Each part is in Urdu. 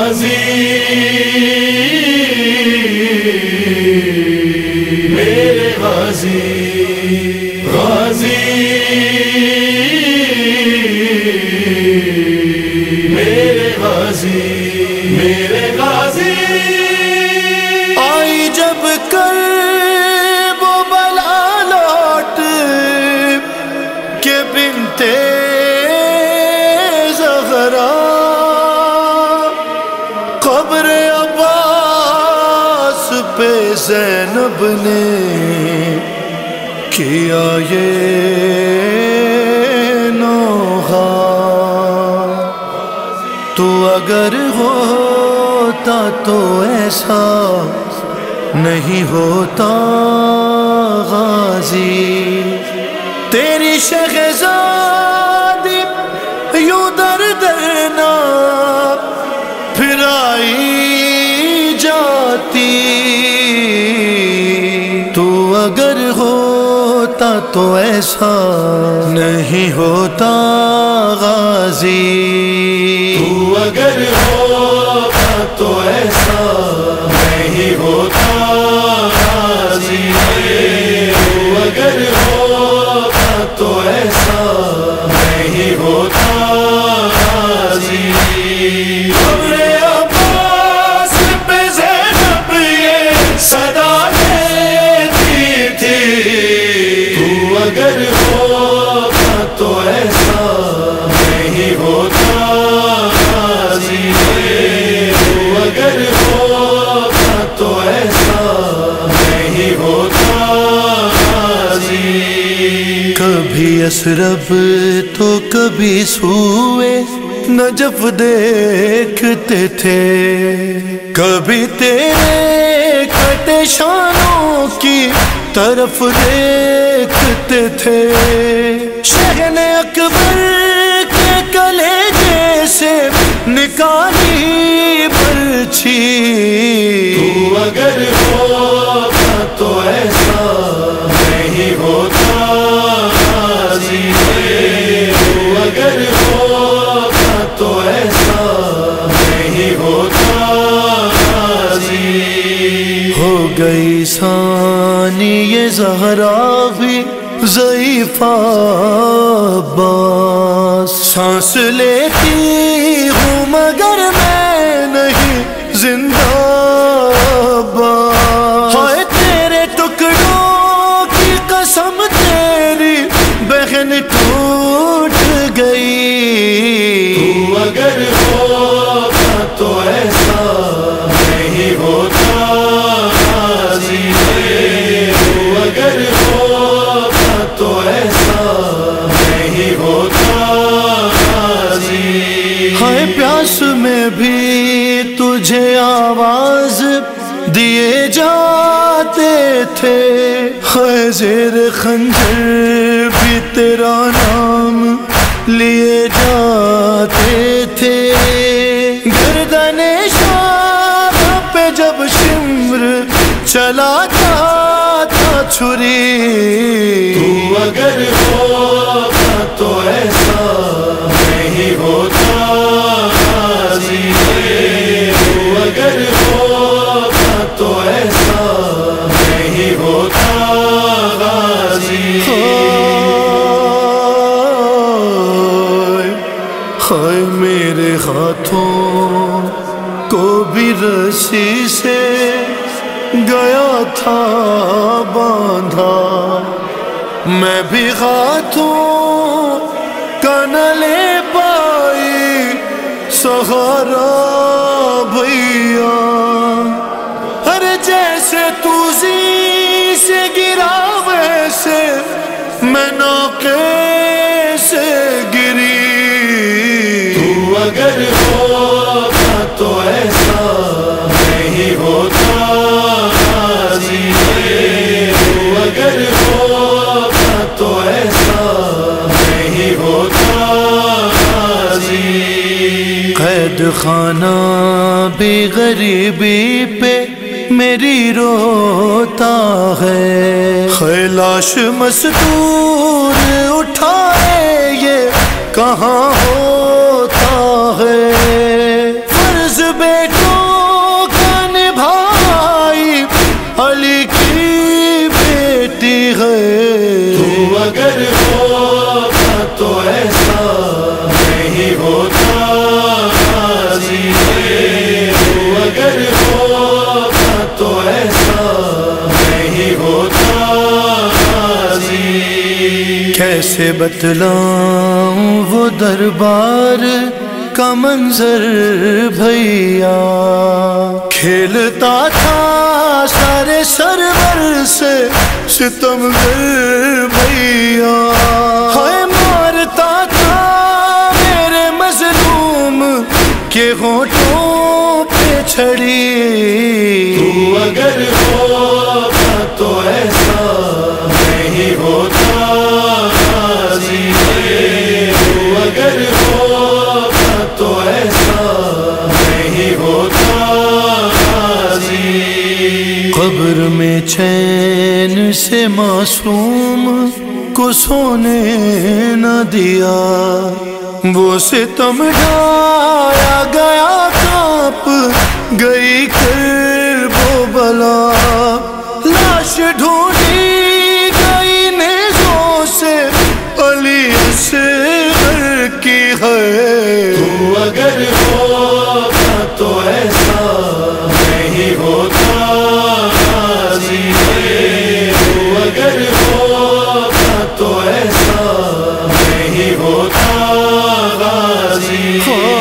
غازی میرے غازی غازی میرے غازی میرے غازی آئی جب کر وہ بلا لوٹ کے بنتے زہرا قبر عباس پہ زینب نے کیا یہ نوحہ تو اگر ہوتا تو ایسا نہیں ہوتا غازی تیری شہزادی یوں در درنا پھرائی جاتی تو اگر ہوتا تو ایسا نہیں ہوتا غازی تو اگر ہوتا تو ایسا نہیں ہوتا غازی تو اگر ہوتا تو ایسا نہیں ہوتا غازی قبر عباس پہ زینب یہ صدا دیتی تھی تو اگر ہوتا تو ایسا نہیں ہوتا غازی تو اگر ہوتا تو ایسا نہیں ہوتا غازی کبھی اسرب تو کبھی سوئے نجف دیکھتے تھے کبھی تیرے کٹے شانوں کی طرف دیکھتے تھے شہن اکبر کے کلیجے سے نکالی برچھی تو اگر ہوتا تو ایسا نہیں ہوتا غازی تو اگر ہوتا تو ایسا نہیں ہوتا غازی ہو گئی ثانی یہ زہرا بھی ضعیفہ عباس سانس لیتی ہوں مگر میں نہیں زندہ عباس ہائے تیرے ٹکڑوں کی قسم تیری بہن ٹوٹ گئی تو اگر ہوتا تو ایسا نہیں ہوتا غازی تو اگر ہوتا تو ایسا نہیں ہوتا غازی ہائے پیاس میں بھی تجھے آواز دیے جاتے تھے ہائے زیر خنجر بھی تیرا نام لیے جاتے تھے گردن شاہ پہ جب شمر چلاتا تھا چھری تو اگر ہوتا تو ایسا نہیں ہوتا غازی تو اگر ہوتا تو ایسا نہیں ہوتا غازی ہائے میرے ہاتھوں کو بھی رسی سے گیا تھا باندھا میں بھی ہاتھوں کا نہ لے پائی سہارا بھیا ہر جیسے تو زی سے گرا ویسے میں نوکے سے گری تو اگر ہوتا تو ایسا نہیں ہوتا غازی تو اگر ہوتا تو ایسا نہیں ہوتا غازی قید خانہ بھی غریبی پہ میری روتا ہے خیلاش مستور اٹھائے یہ کہاں ہوتا ہے فرض بیٹوں کا نبھائی علی کی بیٹی ہے تو اگر ہوتا تو ایسا نہیں ہوتا غازی تو اگر ہوتا تو ایسا نہیں ہوتا غازی کیسے بتلاؤں وہ دربار کا منظر بھیا کھیلتا تھا سارے سرور سے ستمگر بھیا ہائے مارتا تھا میرے مظلوم کے ہونٹوں پہ چھڑی تو اگر ہوتا تو ایسا نہیں ہوتا غازی تو اگر ہوتا تو ایسا نہیں ہوتا غازی قبر میں چین سے معصوم کو سونے نہ دیا وہ ستم ڈھایا گیا کانپ گئی کرب و بلا لاش ڈھونڈی گئی نیزوں سے علی اصغر کی ہے تو اگر ہوتا تو ایسا نہیں ہوتا غازی تو اگر ہوتا تو ایسا نہیں ہوتا غازی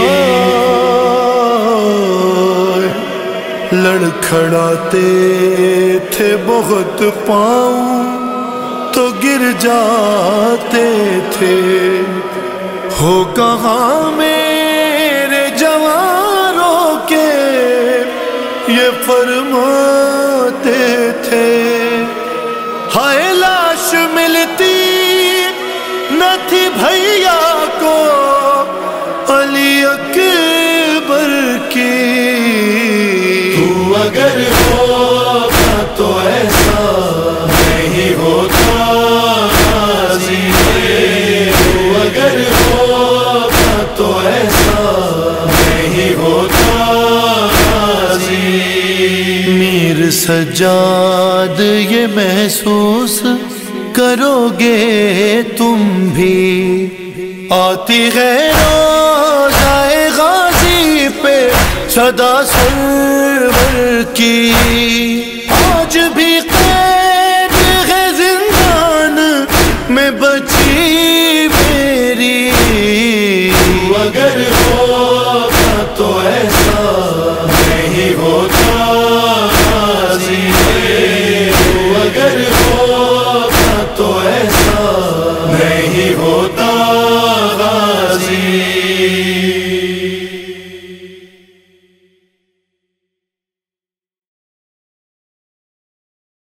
لڑکھڑاتے تھے بہت پاؤں تو گر جاتے تھے ہو کہاں میرے جوانوں کے یہ فرماتے تھے ہائے لاش ملتی نہ تھی بھیا کو علی اکبر کی تو اگر ہوتا تو ایسا نہیں ہوتا غازی تو اگر ہوتا تو ایسا نہیں ہوتا غازی میر سجاد یہ محسوس کرو گے تم بھی آتی ہے روزائے غازی پہ صدا سرور کی آج بھی قید ہے زندان میں بچی میری تو اگر ہوتا تو ایسا نہیں ہوتا غازی تو اگر ہوتا تو ایسا نہیں ہوتا